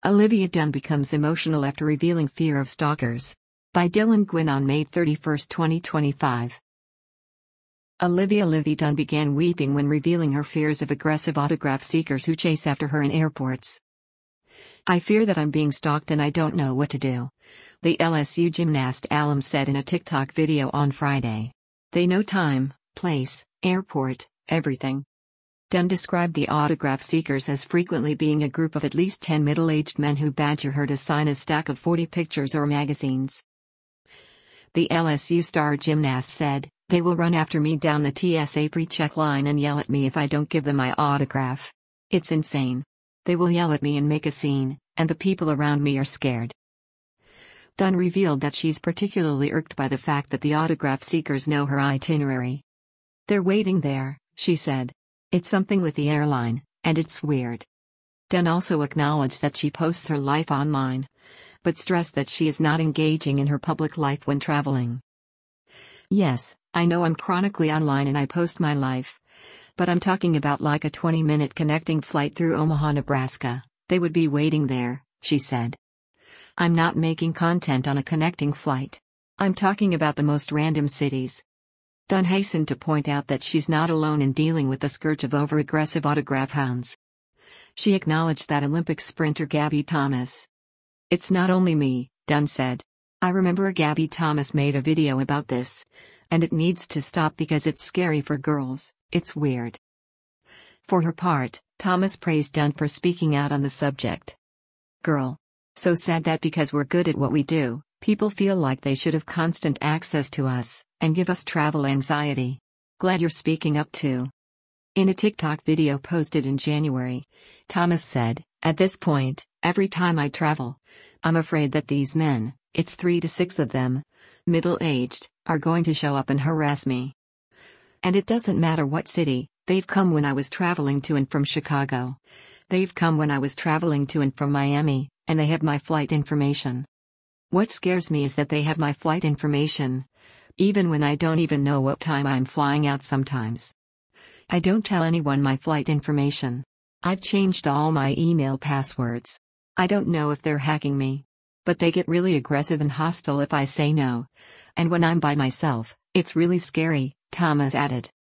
Olivia Dunne becomes emotional after revealing fear of stalkers. By Dylan Gwynn on May 31, 2025. Olivia Dunne began weeping when revealing her fears of aggressive autograph seekers who chase after her in airports. "I fear that I'm being stalked and I don't know what to do," the LSU gymnast alum said in a TikTok video on Friday. "They know time, place, airport, everything." Dunne described the autograph seekers as frequently being a group of at least 10 middle-aged men who badger her to sign a stack of 40 pictures or magazines. The LSU star gymnast said, "They will run after me down the TSA pre-check line and yell at me if I don't give them my autograph. It's insane. They will yell at me and make a scene, and the people around me are scared." Dunne revealed that she's particularly irked by the fact that the autograph seekers know her itinerary. "They're waiting there," she said. "It's something with the airline, and it's weird." Dunne also acknowledged that she posts her life online, but stressed that she is not engaging in her public life when traveling. "Yes, I know I'm chronically online and I post my life. But I'm talking about like a 20-minute connecting flight through Omaha, Nebraska. They would be waiting there," she said. "I'm not making content on a connecting flight. I'm talking about the most random cities." Dunne hastened to point out that she's not alone in dealing with the scourge of over-aggressive autograph hounds. She acknowledged that Olympic sprinter Gabby Thomas. "It's not only me," Dunne said. "I remember Gabby Thomas made a video about this. And it needs to stop because it's scary for girls, it's weird." For her part, Thomas praised Dunne for speaking out on the subject. "Girl. So sad that because we're good at what we do, people feel like they should have constant access to us, and give us travel anxiety. Glad you're speaking up too." In a TikTok video posted in January, Thomas said, "At this point, every time I travel, I'm afraid that these men, it's 3 to 6 of them, middle-aged, are going to show up and harass me. And it doesn't matter what city, they've come when I was traveling to and from Chicago. They've come when I was traveling to and from Miami, and they have my flight information. What scares me is that they have my flight information, even when I don't even know what time I'm flying out sometimes. I don't tell anyone my flight information. I've changed all my email passwords. I don't know if they're hacking me. But they get really aggressive and hostile if I say no. And when I'm by myself, it's really scary," Thomas added.